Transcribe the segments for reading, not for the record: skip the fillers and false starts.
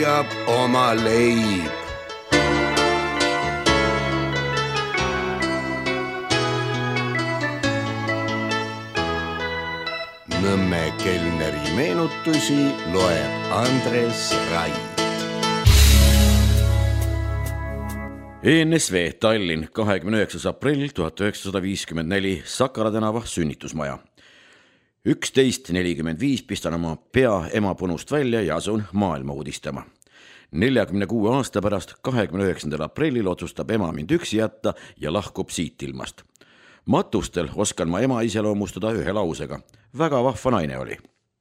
leiab oma leib. Nõmme kelneri meenutusi loeb Andres Rai. ENSV Tallinn 29. aprill 1954 Sakara tänava sünnitusmaja. 11.45 pistan oma pea ema punust välja ja asun maailma uudistama. 46 aasta pärast 29. aprillil otsustab ema mind üksi jätta ja lahkub siit ilmast. Matustel oskan ma ema iseloomustada ühe lausega. Väga vahva naine oli.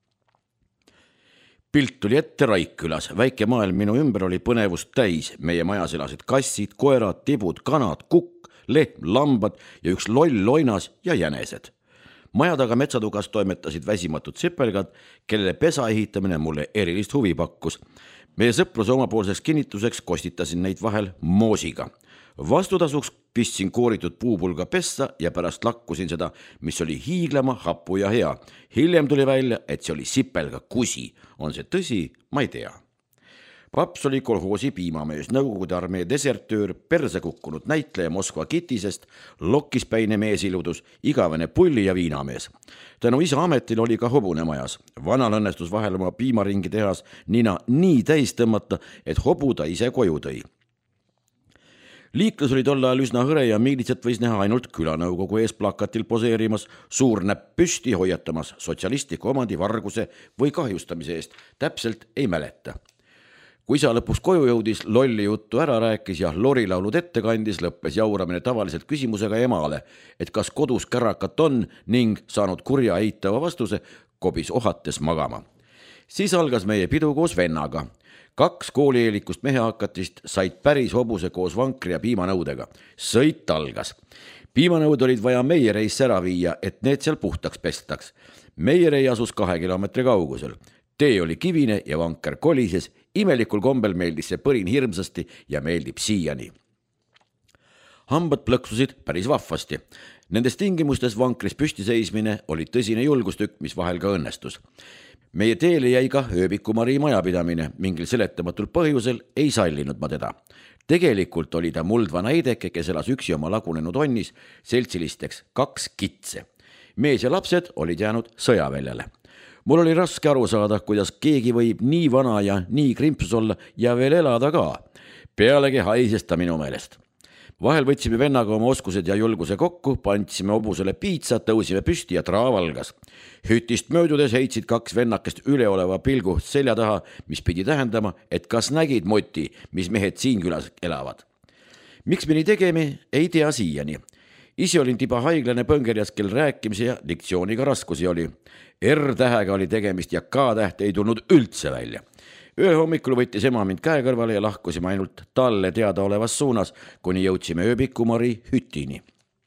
Pilt tuli ette Raikkülas. Väike maailm minu ümber oli põnevust täis. Meie majas elasid kassid, koerad, tibud, kanad, kukk, lehm, lambad ja üks loll loinas ja jänesed. Maja taga metsatugas toimetasid väsimatud sipelgad, kellele pesa ehitamine mulle erilist huvi pakkus. Meie sõpruse omapoolseks kinnituseks kostitasin neid vahel moosiga. Vastutasuks pistsin kooritud puupulga pessa ja pärast lakkusin seda, mis oli hiiglama, hapu ja hea. Hiljem tuli välja, et see oli sipelga kusi. On see tõsi? Ma ei tea. Paps oli kolhoosi piimamees, Nõukogude armee desertöör, perse kukkunud näitleja Moskva kitisest, lokkispäine meesiludus, igavene pulli ja viinamees. Tänu isa ametil oli ka hobune majas. Vanal õnnestus vahel oma piimaringi tehas nina nii täis tõmmata, et hobu ta ise koju tõi. Liiklus oli tol ajal üsna hõre ja miilitset võis näha ainult külanõukogu ees plakatil poseerimas, suur näpp püsti hoiatamas sotsialistliku omandi varguse või kahjustamise eest. Täpselt ei mäleta. Kui isa lõpuks koju jõudis, lolli juttu ära rääkis ja lorilaulud ette kandis, lõppes jauramine tavaliselt küsimusega emale, et kas kodus kärakat on ning saanud kurja eitava vastuse, kobis ohates magama. Siis algas meie pidu koos vennaga. 2 koolieelikust mehehakatist said päris hobuse koos vankri ja piimanõudega. Sõit algas. Piimanõud olid vaja meiereisse ära viia, et need seal puhtaks pestaks. Meierei asus 2 kilomeetri kaugusel. Tee oli kivine ja vanker kolises. Imelikul kombel meeldis see põrin hirmsasti ja meeldib siiani. Hambad plõksusid päris vahvasti. Nendes tingimustes vankris püsti seismine oli tõsine julgustükk, mis vahel ka õnnestus. Meie teele jäi ka ööbikumari majapidamine, mingil seletamatul põhjusel ei sallinud ma teda. Tegelikult oli ta muldva näideke, kes elas üksi oma lagunenud onnis, seltsilisteks 2 kitse. Mees ja lapsed olid jäänud sõjaväljale. Mul oli raske aru saada, kuidas keegi võib nii vana ja nii krimpsus olla ja veel elada ka. Pealegi haises ta minu meelest. Vahel võtsime vennaga oma oskused ja julguse kokku, pantsime hobusele piitsa, tõusime püsti ja traav algas. Hütist möödudes heitsid 2 vennakest üleoleva pilgu selja taha, mis pidi tähendama, et kas nägid moti, mis mehed siin külas elavad. Miks me nii tegemi, ei tea siiani. Isi olin tiba haiglane põngerjas, kel rääkimise ja diktsiooniga raskusi oli. R-tähega oli tegemist ja K-täht ei tulnud üldse välja. Ühe hommikul võttis ema mind käe kõrvale ja lahkusime ainult talle teada olevas suunas, kuni jõudsime ööbikumari hütini.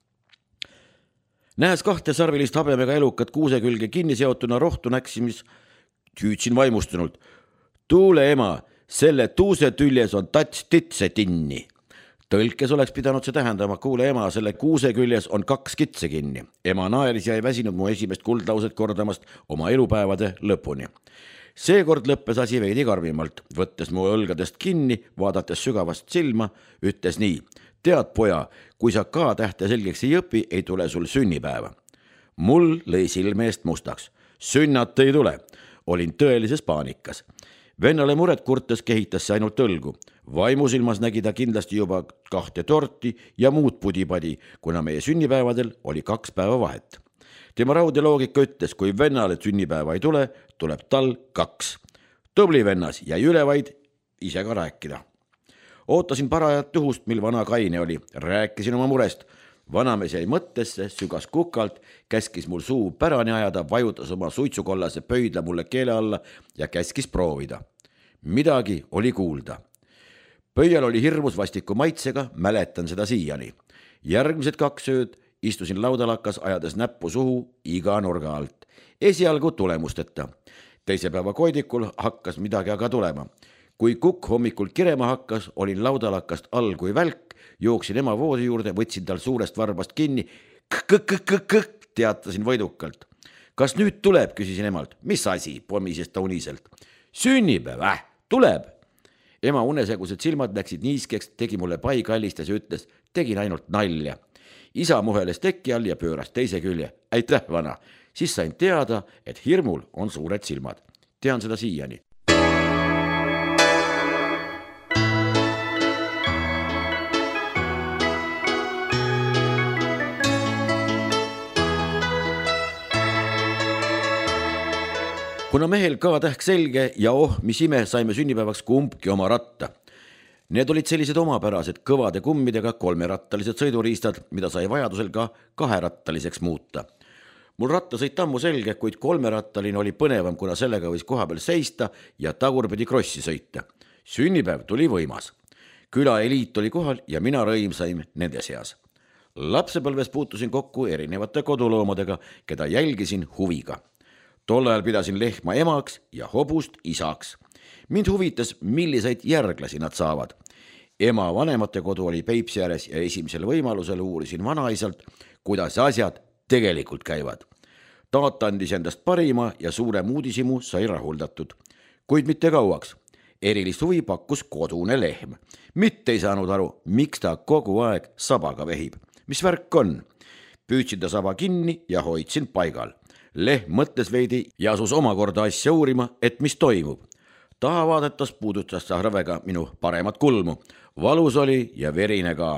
Nähes 2 sarvilist habemega elukat kuuse külge kinni seotuna rohtu näksimis, hüüdsin vaimustunult. Tuule ema, selle tuuse tüljes on tats titse tinni. Tõlkes oleks pidanud see tähendama, kuule ema, selle kuuse küljes on 2 kitse kinni. Ema naeris ja ei väsinud mu esimest kuldlauset kordamast oma elupäevade lõpuni. Seekord lõppes asi veidi karmimalt, võttes mu õlgadest kinni, vaadates sügavast silma, ütles nii. Tead poja, kui sa K-tähte selgeks ei õpi, ei tule sul sünnipäeva. Mul lõi silme eest mustaks. Sünnat ei tule. Olin tõelises paanikas. Vennale muret kurtes kehitas see ainult õlgu. Vaimusilmas nägi ta kindlasti juba 2 torti ja muud pudipadi, kuna meie sünnipäevadel oli 2 päeva vahet. Tema raude loogika ütles, kui vennale sünnipäeva ei tule, tuleb tal 2. Tubli vennas jäi üle vaid ise ka rääkida. Ootasin parajat juhust, mil vana kaine oli. Rääkisin oma murest. Vanamees jäi mõttesse, sügas kukalt, käskis mul suu pärani ajada, vajutas oma suitsukollase pöidla mulle keele alla ja käskis proovida. Midagi oli kuulda. Pöial oli hirmus vastiku maitsega, mäletan seda siiani. Järgmised 2 ööd istusin laudalakas, ajades näppu suhu iga nurga alt. Esialgu tulemusteta. Teise päeva koidikul hakkas midagi aga tulema. Kui kukk hommikul kirema hakkas, olin laudalakast all kui välk, jooksin ema voodi juurde, võtsin tal suurest varbast kinni. Kõk, teatasin võidukalt. Kas nüüd tuleb, küsisin emalt. Mis asi, pomises ta uniselt. Sünnipäev, tuleb. Ema unesegused silmad läksid niiskeks, tegi mulle pai kallistas ja ütles, tegin ainult nalja. Isa muheles tekki all ja pööras teise külje. Aitäh, vana! Siis sain teada, et hirmul on suured silmad. Tean seda siiani. Kuna mehel ka tähk selge ja mis ime, saime sünnipäevaks kumbki oma ratta. Need olid sellised omapärased kõvade kummidega kolmerattalised sõiduriistad, mida sai vajadusel ka kaherattaliseks muuta. Mul rattasõit ammu selge, kuid kolmerattaline oli põnevam, kuna sellega võis koha peal seista ja tagurpidi krossi sõita. Sünnipäev tuli võimas. Küla eliit oli kohal ja mina rõimsaim nende seas. Lapsepõlves puutusin kokku erinevate koduloomadega, keda jälgisin huviga. Tol ajal pidasin lehma emaks ja hobust isaks. Mind huvitas, milliseid järglasi nad saavad. Ema vanemate kodu oli Peipsi ääres ja esimesel võimalusel uurisin vanaisalt, kuidas asjad tegelikult käivad. Taat andis endast parima ja suurem uudishimu sai rahuldatud. Kuid mitte kauaks. Erilist huvi pakkus kodune lehm. Mitte ei saanud aru, miks ta kogu aeg sabaga vehib. Mis värk on? Püüdsin ta saba kinni ja hoidsin paigal. Lehm mõtles veidi ja asus omakorda asja uurima, et mis toimub. Taha vaadatas puudutas ta rõvega minu paremat kulmu. Valus oli ja verine ka.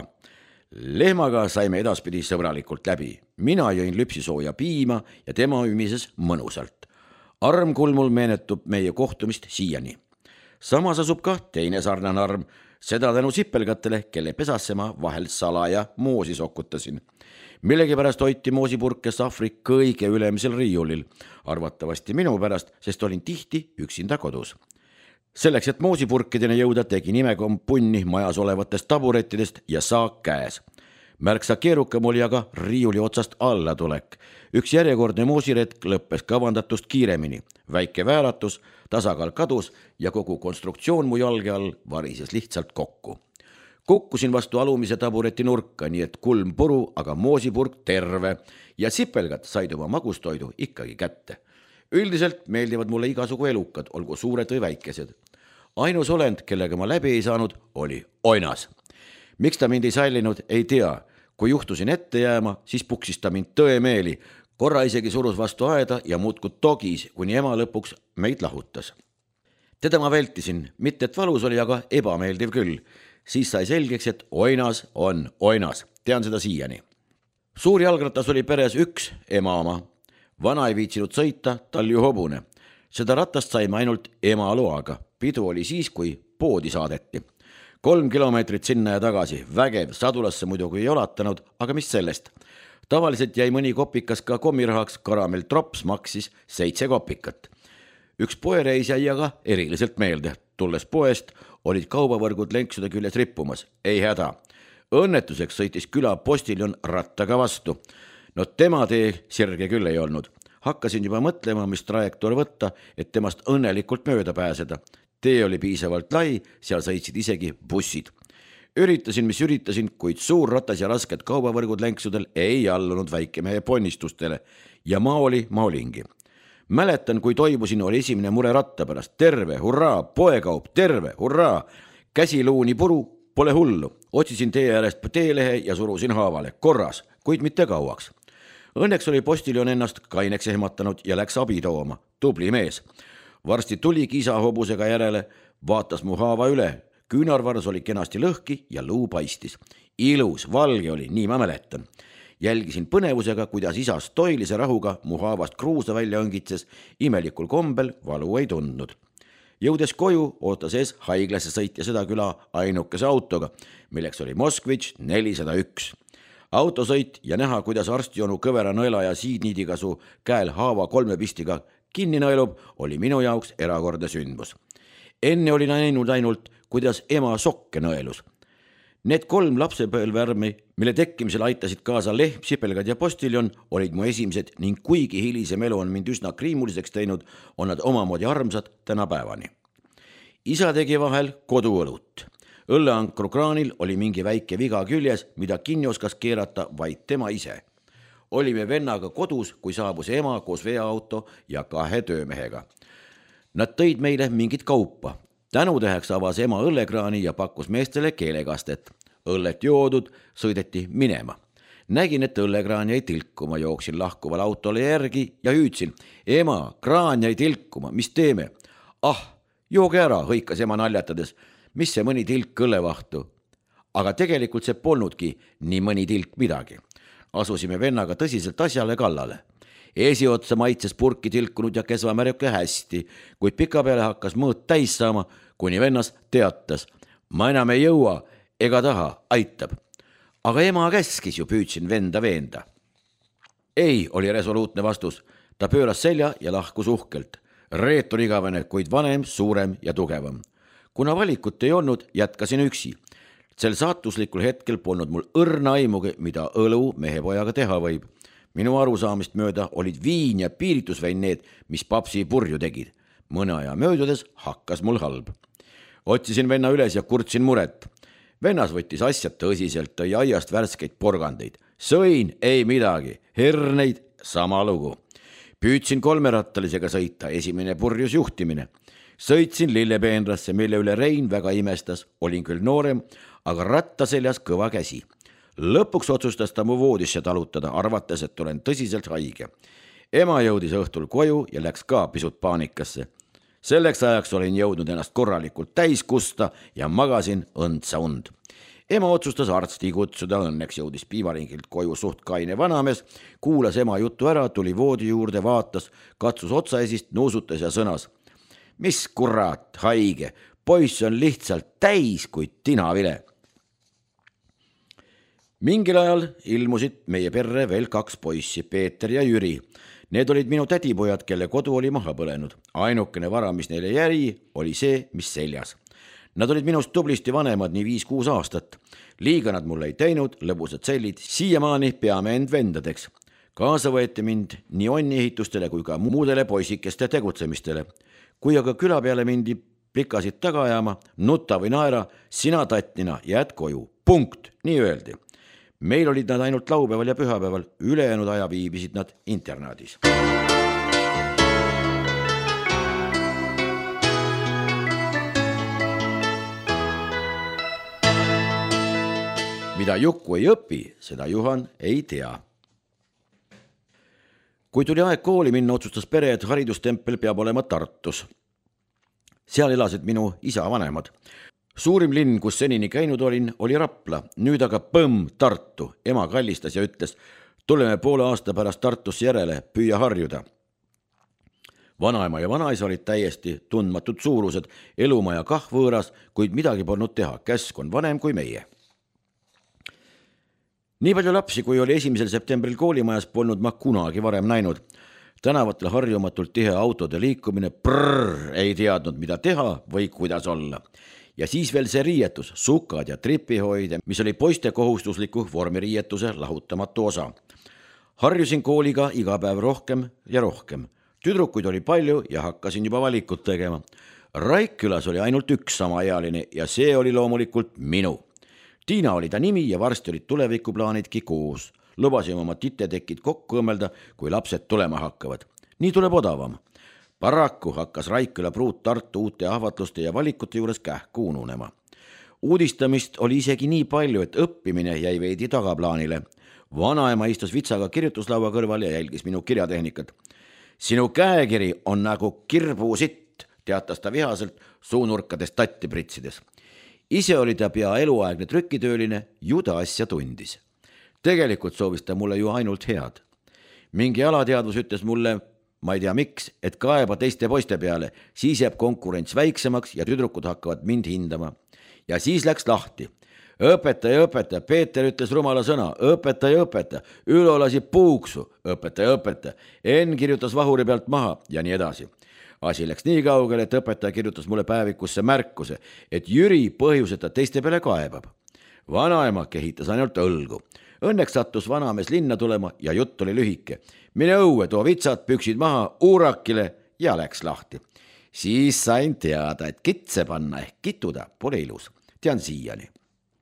Lehmaga saime edaspidi sõbralikult läbi. Mina jõin lüpsisooja piima ja tema ümises mõnusalt. Arm kulmul meenetub meie kohtumist siiani. Samas asub ka teine sarnane arm, seda tänu sipelgatele, kelle pesasse ma vahel salaja moosi sokutasin. Millegipärast hoiti moosipurke sahvri kõige ülemisel riiulil, arvatavasti minu pärast, sest olin tihti üksinda kodus. Selleks, et moosipurkideni jõuda, tegi nimekom punni majas olevatest taburettidest ja saak käes. Märksa keerukam oli aga riiuli otsast alla tulek. Üks järjekordne moosiretk lõppes kavandatust kiiremini. Väike vääratus, tasakaal kadus ja kogu konstruktsioon mu jalge all varises lihtsalt kokku. Kukkusin vastu alumise tabureti nurka, nii et kulm puru, aga moosipurk terve ja sipelgad said oma magustoidu ikkagi kätte. Üldiselt meeldivad mulle igasugu elukad, olgu suured või väikesed. Ainus olend, kellega ma läbi ei saanud, oli oinas. Miks ta mind ei sallinud, ei tea. Kui juhtusin ette jääma, siis puksis ta mind tõemeeli. Korra isegi surus vastu aeda ja muudkud togis, kuni ema lõpuks meid lahutas. Teda ma vältisin, mitte et valus oli, aga ebameeldiv küll. Siis sai selgeks, et oinas on oinas. Tean seda siiani. Suur jalgratas oli peres üks ema oma. Vana ei viitsinud sõita, tal ju hobune. Seda ratast saime ainult ema loaga. Pidu oli siis, kui poodi saadeti. 3 kilomeetrit sinna ja tagasi. Vägev, sadulasse muidugi ei olatanud, aga mis sellest? Tavaliselt jäi mõni kopikas ka kommirahaks, karamell trops maksis 7 kopikat. Üks poereis jäi aga eriliselt meelde. Tulles poest olid kaubavõrgud lenksude küljes rippumas. Ei häda. Õnnetuseks sõitis küla postiljon rattaga vastu. No tema tee sirge küll ei olnud. Hakkasin juba mõtlema, mis trajektoor võtta, et temast õnnelikult mööda pääseda. Tee oli piisavalt lai, seal sõitsid isegi bussid. Üritasin, mis üritasin, kuid suur ratas ja rasked kaubavõrgud lenksudel ei allunud väikemehe ponnistustele. Ja ma olingi. Mäletan, kui toimusin, oli esimene mure ratta pärast. Terve, hurraa, poekaup, terve, hurraa. Käsi luuni puru, pole hullu. Otsisin tee äärest teelehe ja surusin haavale. Korras, kuid mitte kauaks. Õnneks oli postiljon ennast kaineks ehmatanud ja läks abi tooma. Tubli mees. Varsti tuli isa hobusega järele, vaatas mu haava üle. Küünarvars oli kenasti lõhki ja luu paistis. Ilus, valge oli, nii ma mäletan. Jälgisin põnevusega, kuidas isa stoilise rahuga mu haavast kruusa välja õngitses. Imelikul kombel valu ei tundnud. Jõudes koju, ootas ees haiglasse sõitja seda küla ainukese autoga, milleks oli Moskvitš 401. Autosõit ja näha, kuidas arstjonu kõvera nõela ja siidniidikasu käel haava 3 pistiga kinni nõelub, oli minu jaoks erakordne sündmus. Enne olin näinud ainult, kuidas ema sokke nõelus. Need 3 lapsepõlvärmi, mille tekkimisel aitasid kaasa lehm, sipelgad ja postiljon, olid mu esimesed ning kuigi hilisem elu on mind üsna kriimuliseks teinud, on nad omamoodi armsad tänapäevani. Isa tegi vahel koduõlut. Õlleankru kraanil oli mingi väike viga küljes, mida kinni oskas keerata vaid tema ise. Olime vennaga kodus, kui saabus ema koos veaauto ja 2 töömehega. Nad tõid meile mingit kaupa. Tänutäheks avas ema õllekraani ja pakkus meestele keelekastet. Õllet joodud, sõideti minema. Nägin, et õllekraan jäi tilkuma, jooksin lahkuval autole järgi ja hüüdsin. Ema, kraan jäi tilkuma, mis teeme? Ah, jooge ära, hõikas ema naljatades. Mis see mõni tilk õllevahtu? Aga tegelikult see polnudki nii mõni tilk midagi. Asusime vennaga tõsiselt asjale kallale. Esiotsa maitses purki tilkunud ja kesvamärjuke hästi, kuid pika peale hakkas mõõt täis saama, kuni vennas teatas. Ma enam ei jõua ega taha, aitab. Aga ema käskis ju, püüdsin venda veenda. Ei, oli resoluutne vastus. Ta pööras selja ja lahkus uhkelt. Reet on igavene, kuid vanem, suurem ja tugevam. Kuna valikut ei olnud, jätkasin üksi. Sel saatuslikul hetkel polnud mul õrna aimugi, mida õlu mehepojaga teha võib. Minu arusaamist mööda olid viin ja piiritusvein need, mis papsi purju tegid. Mõne aja möödudes hakkas mul halb. Otsisin venna üles ja kurtsin muret. Vennas võttis asjad tõsiselt, tõi aiast värskeid porgandeid. Sõin, ei midagi, herneid, sama lugu. Püüdsin kolmerattalisega sõita, esimene purjus juhtimine. Sõitsin lillepeenrasse, mille üle Rein väga imestas, olin küll noorem, aga ratta seljas kõva käsi. Lõpuks otsustas ta mu voodisse talutada, arvates, et olen tõsiselt haige. Ema jõudis õhtul koju ja läks ka pisut paanikasse. Selleks ajaks olin jõudnud ennast korralikult täis kusta ja magasin õndsa und. Ema otsustas arsti kutsuda, õnneks jõudis piimaringilt koju suht kaine vanamees, kuulas ema jutu ära, tuli voodi juurde, vaatas, katsus otsaesist, nuusutas ja sõnas. Mis kurat, haige, poiss on lihtsalt täis kui tinavile. Mingil ajal ilmusid meie perre veel 2 poissi, Peeter ja Jüri. Need olid minu tädipojad, kelle kodu oli maha põlenud. Ainukene vara, mis neile jäi, oli see, mis seljas. Nad olid minust tublisti vanemad nii 5-6 aastat. Liiga nad mulle ei teinud, lõbusad sellid, siiamaani peame end vendadeks. Kaasa võeti mind nii onniehitustele kui ka muudele poisikeste tegutsemistele. Kui aga küla peale mindi plikasid taga ajama, nutta või naera, sina tatnina jääd koju. Punkt, nii öeldi. Meil olid nad ainult laupäeval ja pühapäeval, ülejäänud aja viibisid nad internaadis. Mida Juku ei õpi, seda Juhan ei tea. Kui tuli aeg kooli minna, otsustas pere, et haridustempel peab olema Tartus. Seal elasid minu isa vanemad. Suurim linn, kus senini käinud olin, oli Rapla, nüüd aga Tartu. Ema kallistas ja ütles, tuleme poole aasta pärast Tartusse järele, püüa harjuda. Vanaema ja vanaisa olid täiesti tundmatud suurused, elumaja kah võõras, kuid midagi polnud teha, käsk on vanem kui meie. Nii palju lapsi, kui oli 1. septembril koolimajas, polnud ma kunagi varem näinud. Tänavatel harjumatult tihe autode liikumine, ei teadnud, mida teha või kuidas olla. Ja siis veel see riietus, sukad ja tripihoide, mis oli poiste kohustusliku vormiriietuse lahutamatu osa. Harjusin kooliga iga päev rohkem ja rohkem. Tüdrukuid oli palju ja hakkasin juba valikut tegema. Raikkülas oli ainult 1 samaealine ja see oli loomulikult minu. Tiina oli ta nimi ja varsti olid tulevikuplaanidki koos. Lubasime oma titetekid kokku õmmelda, kui lapsed tulema hakkavad. Nii tuleb odavam. Paraku hakkas Raikküla pruut Tartu uute ahvatluste ja valikute juures kähku ununema. Uudistamist oli isegi nii palju, et õppimine jäi veidi tagaplaanile. Vanaema istus vitsaga kirjutuslaua kõrval ja jälgis minu kirjatehnikat. Sinu käekiri on nagu kirbusitt, teatas ta vihaselt suunurkades tatti pritsides. Ise oli ta pea eluaegne trükitööline, ju ta asja tundis. Tegelikult soovis ta mulle ju ainult head. Mingi alateadvus ütles mulle, ma ei tea miks, et kaeba teiste poiste peale, siis jääb konkurents väiksemaks ja tüdrukud hakkavad mind hindama. Ja siis läks lahti. Õpetaja, Peeter ütles rumala sõna, õpetaja, Ülo lasi puuksu, õpetaja, Enn kirjutas vahuri pealt maha ja nii edasi. Asi läks nii kaugele, et õpetaja kirjutas mulle päevikusse märkuse, et Jüri põhjuseta teiste peale kaebab. Vanaema kehitas ainult õlgu. Õnneks sattus vanamees linna tulema ja jutt oli lühike. Mine õue, too vitsad, püksid maha, uurakile ja läks lahti. Siis sain teada, et kitse panna ehk kituda pole ilus. Tean siiani.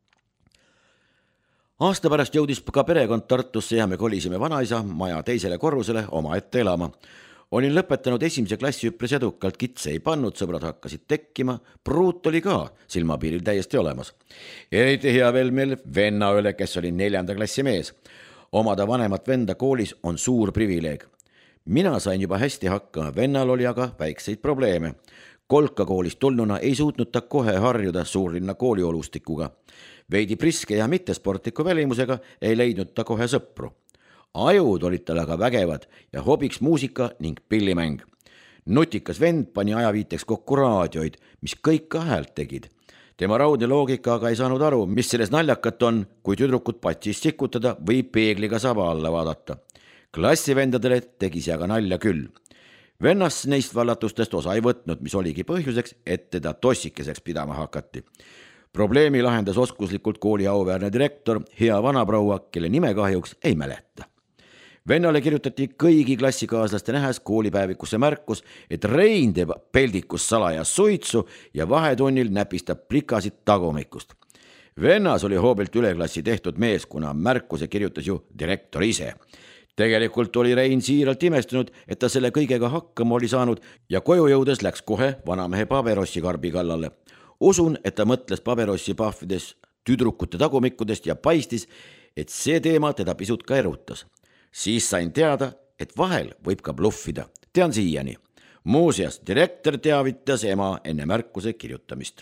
Aasta pärast jõudis ka perekond Tartusse ja me kolisime vanaisa maja teisele korrusele oma ette elama. Olin lõpetanud esimese klassi üpris edukalt, kitse ei pannud, sõbrad hakkasid tekkima, pruut oli ka silmapiiril täiesti olemas. Eriti hea veel meil venna üle, kes oli 4. klassi mees. Omada vanemat venda koolis on suur privileeg. Mina sain juba hästi hakkama, vennal oli aga väikseid probleeme. Kolka koolist tulnuna ei suutnud ta kohe harjuda suurlinna kooliolustikuga. Veidi priske ja mittesportliku välimusega ei leidnud ta kohe sõpru. Ajud olid tal aga vägevad ja hobiks muusika ning pillimäng. Nutikas vend pani ajaviiteks kokku raadioid, mis kõik ka häält tegid. Tema raudne loogika aga ei saanud aru, mis selles naljakat on, kui tüdrukut patsis sikutada või peegliga saba alla vaadata. Klassivendadele tegi see aga nalja küll. Vennas neist vallatustest osa ei võtnud, mis oligi põhjuseks, et teda tossikeseks pidama hakati. Probleemi lahendas oskuslikult kooli auväärne direktor, hea vanaproua, kelle nime kahjuks ei mäleta. Vennale kirjutati kõigi klassikaaslaste nähes koolipäevikusse märkus, et Rein teeb peldikus salajas suitsu ja vahetunnil näpistab plikasid tagumikust. Vennas oli hoobilt üleklassi tehtud mees, kuna märkuse kirjutas ju direktor ise. Tegelikult oli Rein siiralt imestunud, et ta selle kõigega hakkama oli saanud ja koju jõudes läks kohe vanamehe paberossi karbi kallale. Usun, et ta mõtles paberossi pahvides tüdrukute tagumikkudest ja paistis, et see teema teda pisut ka erutas. Siis sain teada, et vahel võib ka bluffida. Tean siiani. Muuseas, direktor teavitas ema enne märkuse kirjutamist.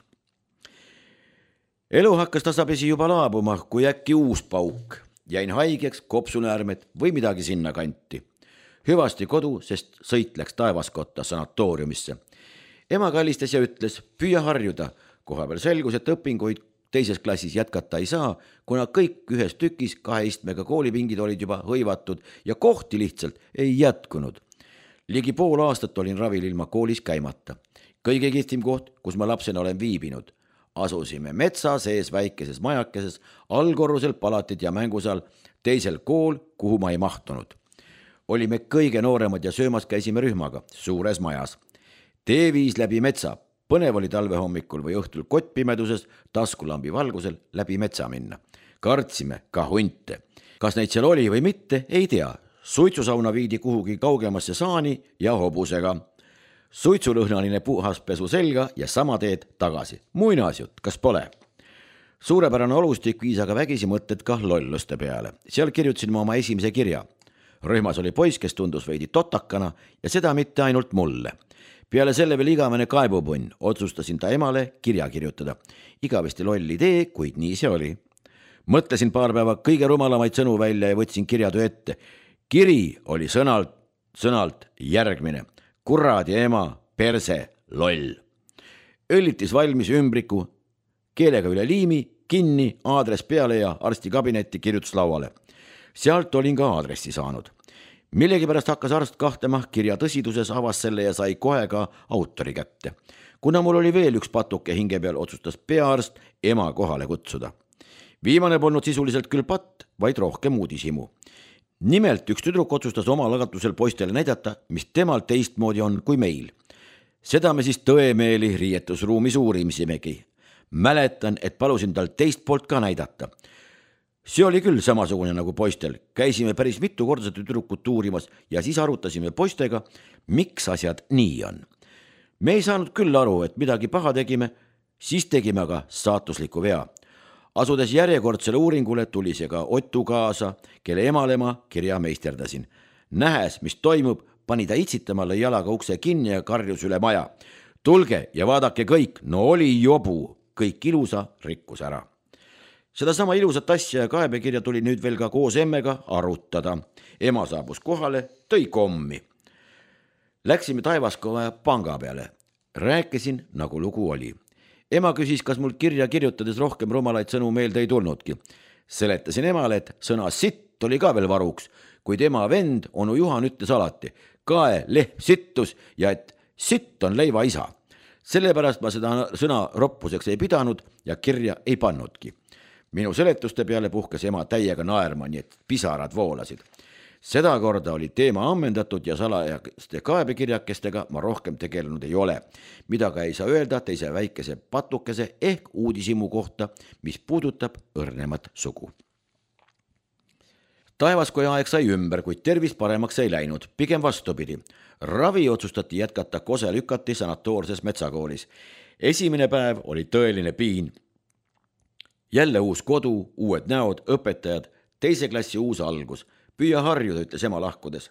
Elu hakkas tasapisi juba laabuma, kui äkki uus pauk. Jäin haigeks, kopsunäärmed või midagi sinna kanti. Hüvasti kodu, sest sõit läks Taevaskotta sanatooriumisse. Ema kallistas ja ütles, püüa harjuda. Koha peal selgus, et õpinguid teises klassis jätkata ei saa, kuna kõik ühes tükis 2 istmega koolipingid olid juba hõivatud ja kohti lihtsalt ei jätkunud. Ligi pool aastat olin ravil ilma koolis käimata. Kõige kihvtim koht, kus ma lapsena olen viibinud. Asusime metsa sees väikeses majakeses, allkorrusel palatid ja mängusal, teisel kool, kuhu ma ei mahtunud. Olime kõige nooremad ja söömas käisime rühmaga, suures majas. Tee viis läbi metsa. Põnev oli talve hommikul või õhtul kottpimeduses taskulambi valgusel läbi metsa minna. Kartsime ka hunte. Kas neid seal oli või mitte, ei tea. Suitsusauna viidi kuhugi kaugemasse saani ja hobusega. Suitsulõhnaline puhaspesu selga ja sama teed tagasi. Muinasjutt, kas pole? Suurepärane olustik viis aga vägisi mõtted ka lolluste peale. Seal kirjutasin ma oma esimese kirja. Rühmas oli poiss, kes tundus veidi totakana ja seda mitte ainult mulle. Peale selle veel igavene kaebupunn, otsustasin ta emale kirja kirjutada. Igavesti loll idee, kuid nii see oli. Mõtlesin paar päeva kõige rumalamaid sõnu välja ja võtsin kirjadu ette. Kiri oli sõnalt järgmine. Kuradi ema, perse, loll. Õllitis valmis ümbriku, keelega üle liimi, kinni, aadress peale ja arsti kabinetti kirjutus lauale. Sealt olin ka aadressi saanud. Millegipärast hakkas arst kahtema kirja tõsiduses, avas selle ja sai kohe ka autori kätte. Kuna mul oli veel üks patuke hinge peal, otsustas peaarst ema kohale kutsuda. Viimane polnud sisuliselt küll patt, vaid rohkem uudishimu. Nimelt üks tüdruk otsustas omal algatusel poistele näidata, mis temal teistmoodi on kui meil. Seda me siis tõemeeli riietusruumis uurisimegi. Mäletan, et palusin tal teist poolt ka näidata. See oli küll samasugune nagu poistel. Käisime päris mitu korda tüdrukut uurimas ja siis arutasime poistega, miks asjad nii on. Me ei saanud küll aru, et midagi paha tegime, siis tegime aga saatusliku vea. Asudes järjekordsele uuringule tuli see ka Ottu kaasa, kelle emalema kirja meisterdasin. Nähes, mis toimub, pani ta itsitama, lõi jalaga ukse kinni ja karjus üle maja. Tulge ja vaadake kõik, no oli jobu, kõik ilusa rikkus ära. Seda sama ilusat asja ja kaebekirja tuli nüüd veel ka koos emmega arutada. Ema saabus kohale, tõi kommi. Läksime Taevaskoja panga peale. Rääkisin, nagu lugu oli. Ema küsis, kas mul kirja kirjutades rohkem rumalaid sõnu meelde ei tulnudki. Seletasin emale, et sõna sitt oli ka veel varuks, kuid ema vend, onu Juhan ütles alati, kae lehm sittus ja et sitt on leiva isa. Sellepärast ma seda sõna roppuseks ei pidanud ja kirja ei pannudki. Minu seletuste peale puhkas ema täiega naerma, nii et pisarad voolasid. Seda korda oli teema ammendatud ja salajaste kaebekirjakestega ma rohkem tegelenud ei ole, mida ka ei saa öelda teise väikese patukese ehk uudishimu kohta, mis puudutab õrnemat sugu. Taevaskoja aeg sai ümber, kuid tervis paremaks ei läinud, pigem vastupidi. Ravi otsustati jätkata Kose Lükati sanatoorses metsakoolis. Esimene päev oli tõeline piin. Jälle uus kodu, uued näod, õpetajad, teise klassi uus algus. Püüa harjuda, ütles ema lahkudes.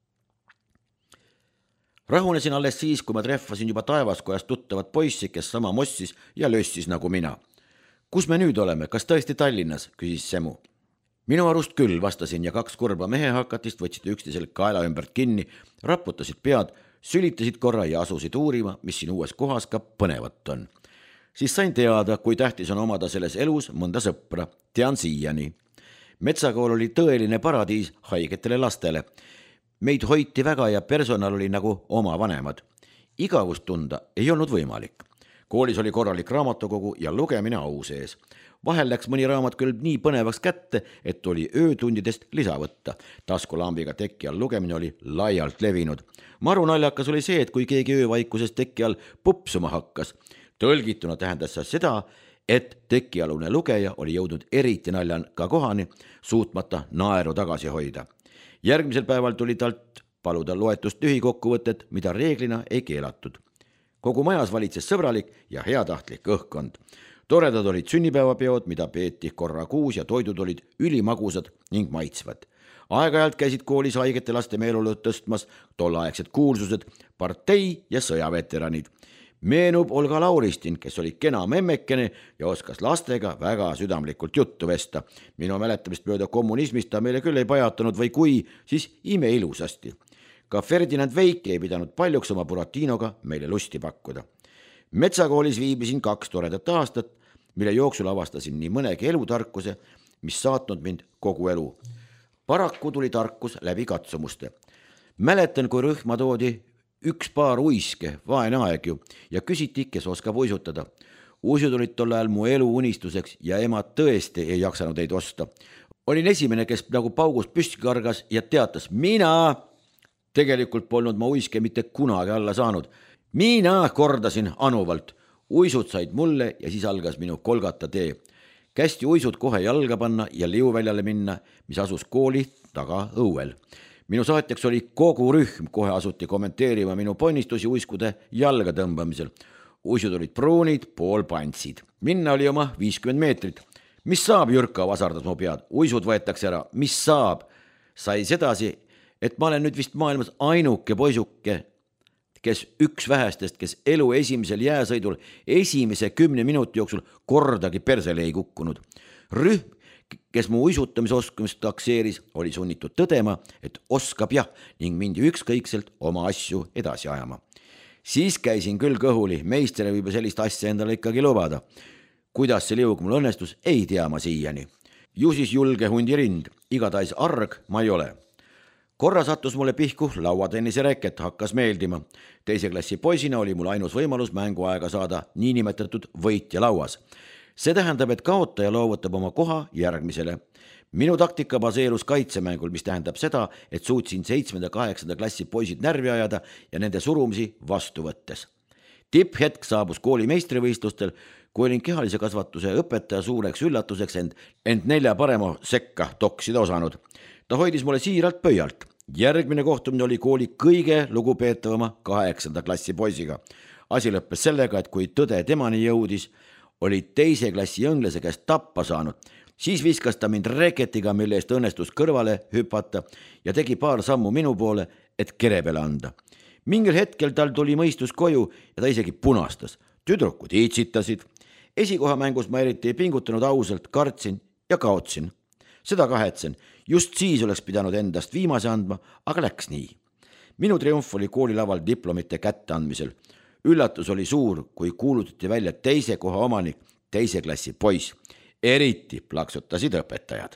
Rahunesin alles siis, kui ma trehvasin juba Taevaskojas tuttavat poissi, kes sama mossis ja lössis nagu mina. Kus me nüüd oleme, kas tõesti Tallinnas, küsis Semu. Minu arust küll, vastasin ja 2 kurba mehehakatist võtsid üksteisel kaela ümbert kinni, raputasid pead, sülitasid korra ja asusid uurima, mis siin uues kohas ka põnevat on. Siis sain teada, kui tähtis on omada selles elus mõnda sõpra. Tean siiani. Metsakool oli tõeline paradiis haigetele lastele. Meid hoiti väga ja personal oli nagu oma vanemad. Igavust tunda ei olnud võimalik. Koolis oli korralik raamatukogu ja lugemine au sees. Vahel läks mõni raamat küll nii põnevaks kätte, et oli öötundidest lisa võtta. Taskulambiga teki all lugemine oli laialt levinud. Maru naljakas oli see, et kui keegi öövaikuses teki all pupsuma hakkas. Tõlgituna tähendas see seda, et tekialune lugeja oli jõudnud eriti naljan ka kohani, suutmata naeru tagasi hoida. Järgmisel päeval tuli talt paluda loetust lühikokkuvõtet, mida reeglina ei keelatud. Kogu majas valitses sõbralik ja heatahtlik õhkkond. Toredad olid sünnipäevapeod, mida peeti korra kuus ja toidud olid ülimagusad ning maitsvad. Aeg-ajalt käisid koolis haigete laste meeleolu tõstmas tollaegsed kuulsused, partei ja sõjaveteranid. Meenub Olga Lauristin, kes oli kena memmekene ja oskas lastega väga südamlikult juttu vesta. Minu mäletamist mööda kommunismist ta meile küll ei pajatanud või kui, siis ime ilusasti. Ka Ferdinand Veik ei pidanud paljuks oma Buratinoga meile lusti pakkuda. Metsakoolis viibisin 2 toredat aastat, mille jooksul avastasin nii mõnegi elutarkuse, mis saatnud mind kogu elu. Paraku tuli tarkus läbi katsumuste. Mäletan, kui rühma toodi 1 paar uiske, vaene aeg ju, ja küsiti, kes oskab uisutada. Uisud olid tol ajal mu elu unistuseks ja ema tõesti ei jaksanud neid osta. Olin esimene, kes nagu paugust püsti kargas ja teatas, mina! Tegelikult polnud ma uiske mitte kunagi alla saanud. Mina kordasin anuvalt. Uisud said mulle ja siis algas minu kolgata tee. Kästi uisud kohe jalga panna ja liuväljale minna, mis asus kooli taga õuel. Minu saatjaks oli kogu rühm, kohe asuti kommenteerima minu ponnistusi uiskude jalga tõmbamisel. Uisud olid pruunid, pool pantsid. Minna oli oma 50 meetrit. Mis saab, Jürka, vasardas mu pead. Uisud võetakse ära. Mis saab? Sai sedasi, et ma olen nüüd vist maailmas ainuke poisuke, kes üks vähestest, kes elu esimesel jääsõidul esimese 10 minuti jooksul kordagi persele ei kukkunud. Rühm, kes mu uisutamisoskumist takseeris, oli sunnitud tõdema, et oskab jah ning mindi ükskõikselt oma asju edasi ajama. Siis käisin küll kõhuli, meistele võib sellist asja endale ikkagi lubada. Kuidas see liug mul õnnestus, ei tea ma siiani. Ju siis julge hundi rind, igatahes arg ma ei ole. Korra sattus mulle pihku lauatennise reket, hakkas meeldima. 2. klassi poisina oli mul ainus võimalus mänguaega saada niinimetatud võitja lauas. See tähendab, et kaotaja loovutab oma koha järgmisele. Minu taktika baseerus kaitsemängul, mis tähendab seda, et suutsin 7. ja 8. klassi poisid närvi ajada ja nende surumisi vastu võttes. Tipphetk saabus kooli meistrivõistlustel, kui olin kehalise kasvatuse õpetaja suureks üllatuseks end 4 parema sekka toksida osanud. Ta hoidis mulle siiralt pöialt. Järgmine kohtumine oli kooli kõige lugupeetavama 8. klassi poisiga. Asi lõppes sellega, et kui tõde temani jõudis, oli 2. klassi õnglase käest tappa saanud. Siis viskas ta mind reketiga, mille eest õnnestus kõrvale hüpata ja tegi paar sammu minu poole, et kere peale anda. Mingil hetkel tal tuli mõistus koju ja ta isegi punastas. Tüdrukud iitsitasid. Esikohamängus ma eriti ei pingutanud, ausalt kartsin ja kaotsin. Seda kahetsen. Just siis oleks pidanud endast viimase andma, aga läks nii. Minu triumf oli koolilaval diplomite kätte andmisel. Üllatus oli suur, kui kuulutati välja 2. koha omanik, 2. klassi poiss. Eriti plaksutasid õpetajad.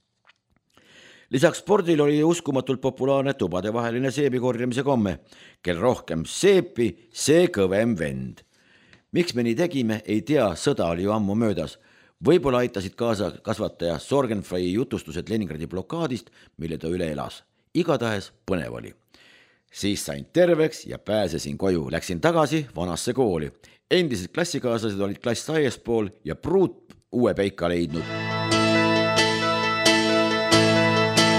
Lisaks spordil oli uskumatult populaarne tubadevaheline seebi korjamise komme. Kel rohkem seepi, see kõvem vend. Miks me nii tegime, ei tea, sõda oli ju ammu möödas. Võib-olla aitasid kaasa kasvataja Sorgenfrei jutustused Leningradi blokaadist, mille ta üle elas. Igatahes põnev oli. Siis sain terveks ja pääsesin koju. Läksin tagasi vanasse kooli. Endised klassikaaslased olid klass aiespool ja pruut uue peika leidnud.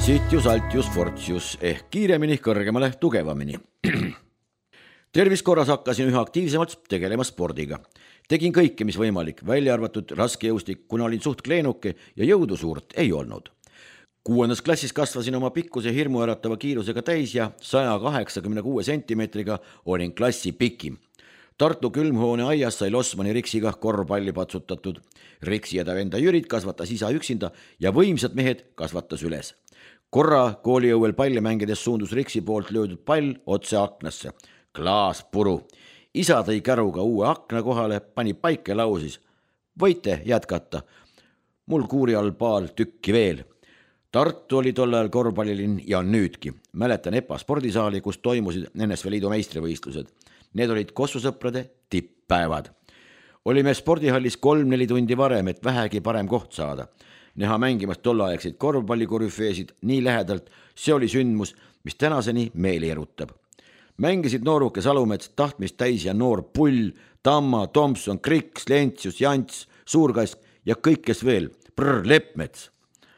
Sitius altius fortius ehk kiiremini, kõrgemale, tugevamini. Tervis korras hakkasin üha aktiivsemalt tegelema spordiga. Tegin kõike, mis võimalik, välja arvatud raskejõustik, kuna olin suht kleenuke ja jõudu suurt ei olnud. 6. klassis kasvasin oma pikkuse hirmuäratava kiirusega täis ja 186 sentimeetriga olin klassi pikim. Tartu külmhoone aias sai Losmani Riksiga korvpalli patsutatud. Riksi ja ta venda Jürit kasvatas isa üksinda ja võimsad mehed kasvatas üles. Korra kooliõuel palli mängides suundus Riksi poolt löödud pall otse aknasse. Klaas puru. Isa tõi käruga uue akna kohale, pani paika ja lausis. Võite jätkata. Mul kuuri all paar tükki veel. Tartu oli tol ajal korvpallilinn ja on nüüdki. Mäletan EPA spordisaali, kus toimusid NSV Liidu meistrivõistlused. Need olid kossusõprade tipppäevad. Olime spordihallis 3-4 tundi varem, et vähegi parem koht saada. Näha mängimas tolleaegseid korvpallikorüfeesid nii lähedalt, see oli sündmus, mis tänaseni meeli erutab. Mängisid nooruke Salumets, tahtmist täis ja noor Pull, Tamma, Tomson, Kriks, Lentsius, Jants, Suurkask ja kõik, kes veel, Leppmets.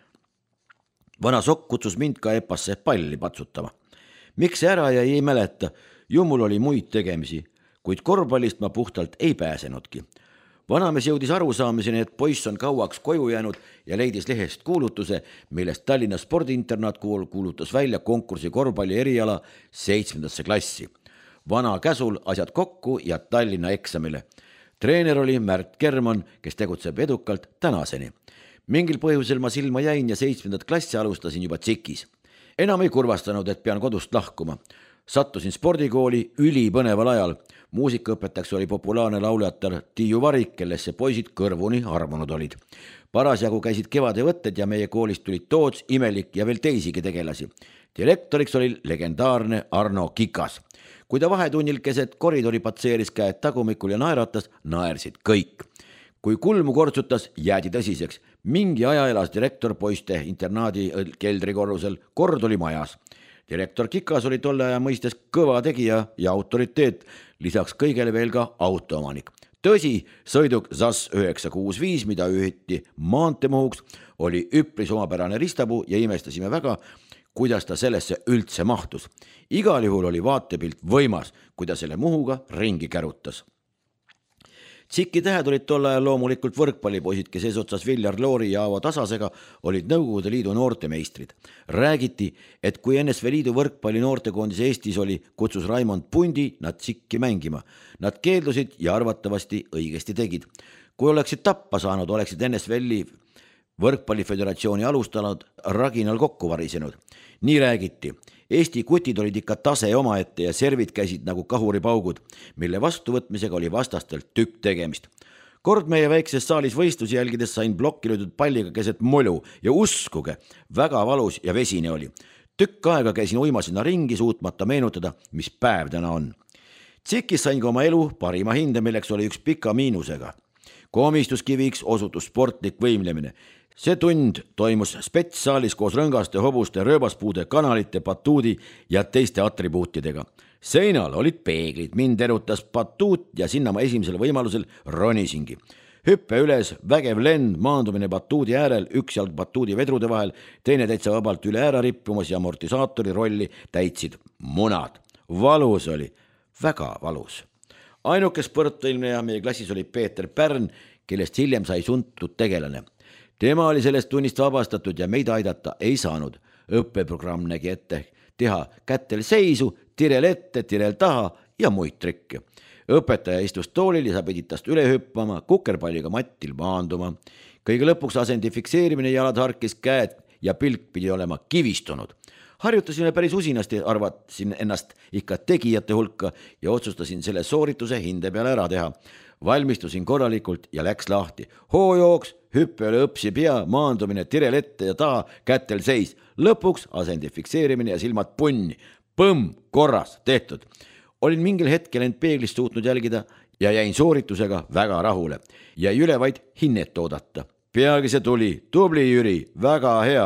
Vana Sokk kutsus mind ka EPAsse palli patsutama. Miks ära jäi, ei mäleta, ju mul oli muid tegemisi, kuid korvpallist ma puhtalt ei pääsenudki. Vanamees jõudis arusaamiseni, et poiss on kauaks koju jäänud ja leidis lehest kuulutuse, millest Tallinna spordiinternaatkool kuulutas välja konkursi korvpalli eriala 7. klassi. Vana käsul asjad kokku ja Tallinna eksamile. Treener oli Märt Kerman, kes tegutseb edukalt tänaseni. Mingil põhjusel ma silma jäin ja 7. klassi alustasin juba tsikis. Enam ei kurvastanud, et pean kodust lahkuma. Sattusin spordikooli ülipõneval ajal. Muusikaõpetajaks oli populaarne lauljatar Tiiu Varik, kellesse poisid kõrvuni armunud olid. Parasjagu käisid kevade võtted ja meie koolist tulid Toots, Imelik ja veel teisigi tegelasi. Direktoriks oli legendaarne Arno Kikas. Kui ta vahetunnil keset koridori patseeris käed tagumikul ja naeratas, naersid kõik. Kui kulmu kortsutas, jäädi tõsiseks. Mingi aja elas direktor poiste internaadi keldrikorrusel, kord oli majas. Direktor Kikas oli tolle aja mõistes kõva tegija ja autoriteet, lisaks kõigele veel ka autoomanik. Tõsi, sõiduk ZAS 965, mida ühiti maanteemuhuks, oli üpris omapärane ristapuu ja imestasime väga, kuidas ta sellesse üldse mahtus. Igal juhul oli vaatepilt võimas, kui ta selle muhuga ringi kärutas. Tsikki tähed olid tol ajal loomulikult võrkpallipoisid, kes eesotsas Viljar Loori ja Aavo Tasasega olid Nõukogude Liidu noortemeistrid. Räägiti, et kui NSV Liidu võrkpalli noortekoondis Eestis oli, kutsus Raimond Pundi nad tsikki mängima. Nad keeldusid ja arvatavasti õigesti tegid. Kui oleksid tappa saanud, oleksid NSV-li võrkpalliföderatsiooni alustanud raginal kokku varisenud. Nii räägiti. Eesti kutid olid ikka tase omaette ja servid käisid nagu kahuripaugud, mille vastuvõtmisega oli vastastelt tükk tegemist. Kord meie väikses saalis võistlusi jälgides sain plokki löödud palliga keset molu ja uskuge, väga valus ja vesine oli. Tükk aega käisin uimasina ringi, suutmata meenutada, mis päev täna on. Tsikis sain ka oma elu parima hinde, milleks oli üks pika miinusega. Komistuskiviks osutus sportlik võimlemine. See tund toimus spetssaalis koos rõngaste, hobuste, rööbaspuude, kanalite, batuudi ja teiste atribuutidega. Seinal olid peeglid, mind erutas batuut ja sinna ma esimesel võimalusel ronisingi. Hüppe üles, vägev lend, maandumine batuudi äärel, üks jalg batuudi vedrude vahel, teine täitsa vabalt üle äära rippumas ja amortisaatori rolli täitsid munad. Valus oli, väga valus. Ainuke spõrtõilmine meie klassis oli Peeter Pärn, kellest hiljem sai suntud tegelane. Tema oli sellest tunnist vabastatud ja meid aidata ei saanud. Õppeprogramm nägi ette teha kätel seisu, tirel ette, tirel taha ja muid trikke. Õpetaja istus toolil ja sa pidid tast üle hüppama, kukerpalliga mattil maanduma. Kõige lõpuks asendi fikseerimine, jalad harkis, käed ja pilk pidi olema kivistunud. Harjutasime päris usinasti, arvasin ennast ikka tegijate hulka ja otsustasin selle soorituse hinde peale ära teha. Valmistusin korralikult ja läks lahti. Hoojooks, hüppe üle õpsi pea, maandumine, tirel ette ja taha, kätel seis. Lõpuks asendi fikseerimine ja silmad punni. Põmm, korras, tehtud. Olin mingil hetkel end peeglist suutnud jälgida ja jäin sooritusega väga rahule. Jäi üle vaid hinnet oodata. Peagi see tuli. Tubli Jüri, väga hea.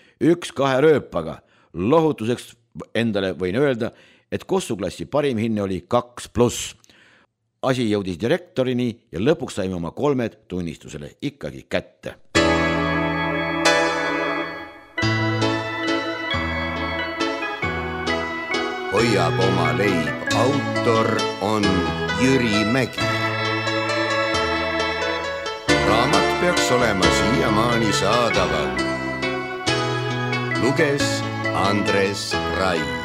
1-2 rööpaga. Lohutuseks endale võin öelda, et kossuklassi parim hinne oli 2+. Asi jõudis direktorini ja lõpuks saime oma 3 tunnistusele ikkagi kätte. hoiab oma leib. Autor on Jüri Mägi. Raamat peaks olema siiamaani saadaval. Luges Andres Rai.